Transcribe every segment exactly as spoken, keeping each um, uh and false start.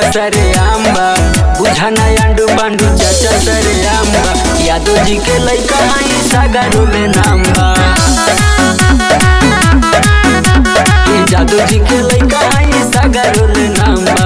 सरे आम्बा बुझाना अंडू पांडू चाचा सरे आम्बा यादव जी के लइका आई सागरो में नाम्बा ये जादू जी के लइका आई सागरो में नाम्बा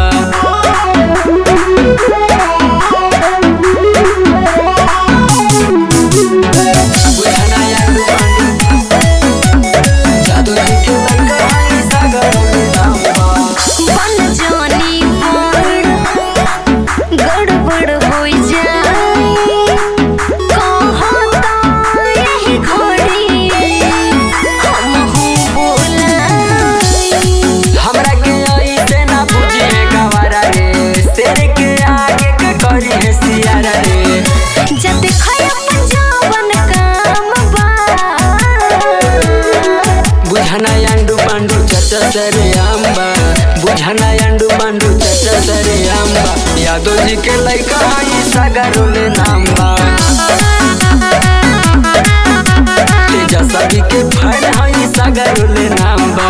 बुझाना अंडू पांडू चाचा सरे आम्बा बुझाना अंडू पांडू चाचा सरे आम्बा यादव जी के लइका आई सागरो में नाम्बा तेजा सभी के फैन आई सागरो में नाम्बा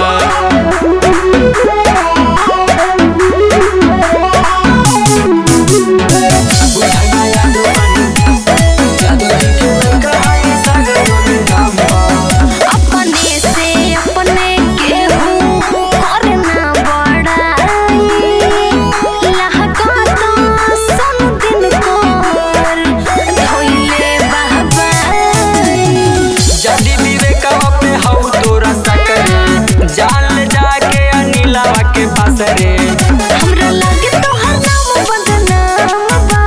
हमरा लागे तोहर नाम बदनाम बा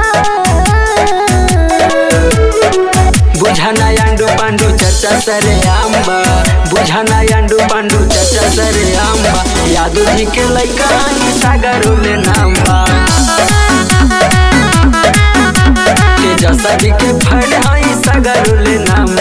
बुझाना अंडू पांडू चाचा सरे आम्बा बुझाना अंडू पांडू चाचा सरे आम्बा यादव जी के लइका आई सागरो में नाम्बा तेजा सभी के फैन आई सागरो में नाम्बा।